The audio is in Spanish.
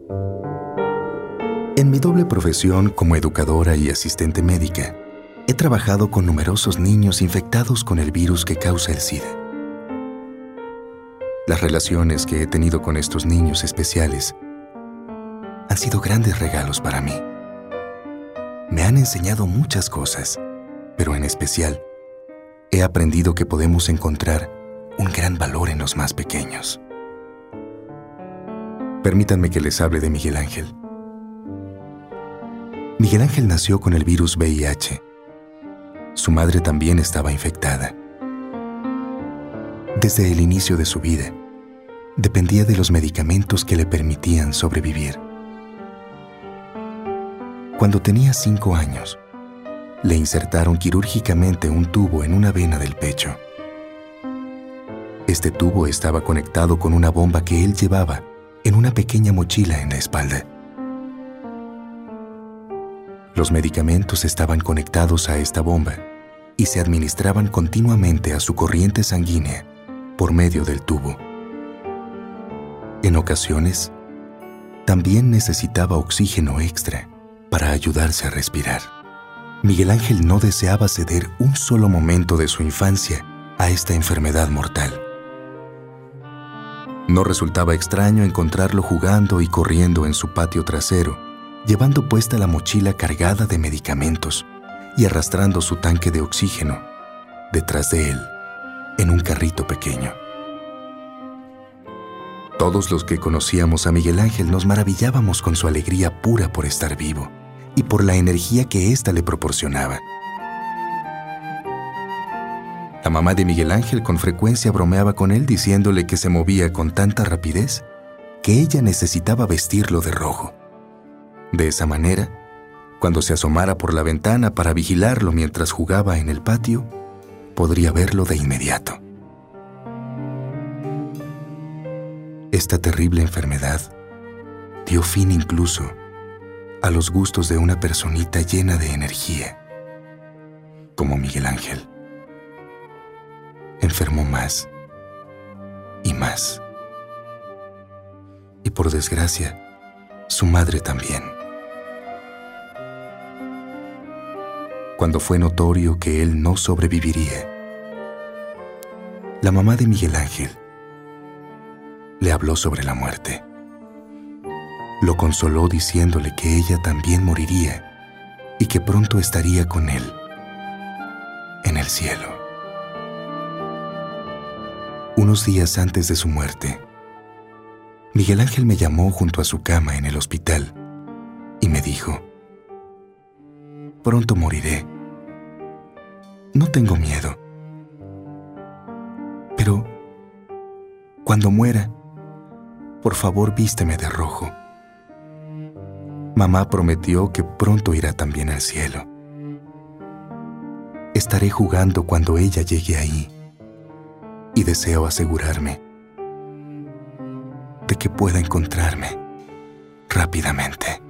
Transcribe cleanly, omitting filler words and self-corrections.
En mi doble profesión como educadora y asistente médica, he trabajado con numerosos niños infectados con el virus que causa el SIDA. Las relaciones que he tenido con estos niños especiales han sido grandes regalos para mí. Me han enseñado muchas cosas, pero en especial, he aprendido que podemos encontrar un gran valor en los más pequeños. Permítanme que les hable de Miguel Ángel. Miguel Ángel nació con el virus VIH. Su madre también estaba infectada. Desde el inicio de su vida, dependía de los medicamentos que le permitían sobrevivir. Cuando tenía 5 años, le insertaron quirúrgicamente un tubo en una vena del pecho. Este tubo estaba conectado con una bomba que él llevaba en una pequeña mochila en la espalda. Los medicamentos estaban conectados a esta bomba y se administraban continuamente a su corriente sanguínea por medio del tubo. En ocasiones, también necesitaba oxígeno extra para ayudarse a respirar. Miguel Ángel no deseaba ceder un solo momento de su infancia a esta enfermedad mortal. No resultaba extraño encontrarlo jugando y corriendo en su patio trasero, llevando puesta la mochila cargada de medicamentos y arrastrando su tanque de oxígeno detrás de él, en un carrito pequeño. Todos los que conocíamos a Miguel Ángel nos maravillábamos con su alegría pura por estar vivo y por la energía que ésta le proporcionaba. La mamá de Miguel Ángel con frecuencia bromeaba con él diciéndole que se movía con tanta rapidez que ella necesitaba vestirlo de rojo. De esa manera, cuando se asomara por la ventana para vigilarlo mientras jugaba en el patio, podría verlo de inmediato. Esta terrible enfermedad dio fin incluso a los gustos de una personita llena de energía, como Miguel Ángel. Enfermó más y más. Y por desgracia, su madre también. Cuando fue notorio que él no sobreviviría, la mamá de Miguel Ángel le habló sobre la muerte. Lo consoló diciéndole que ella también moriría y que pronto estaría con él en el cielo. Unos días antes de su muerte, Miguel Ángel me llamó junto a su cama en el hospital y me dijo: «Pronto moriré. No tengo miedo. Pero cuando muera, por favor vísteme de rojo. Mamá prometió que pronto irá también al cielo. Estaré jugando cuando ella llegue ahí y deseo asegurarme de que pueda encontrarme rápidamente».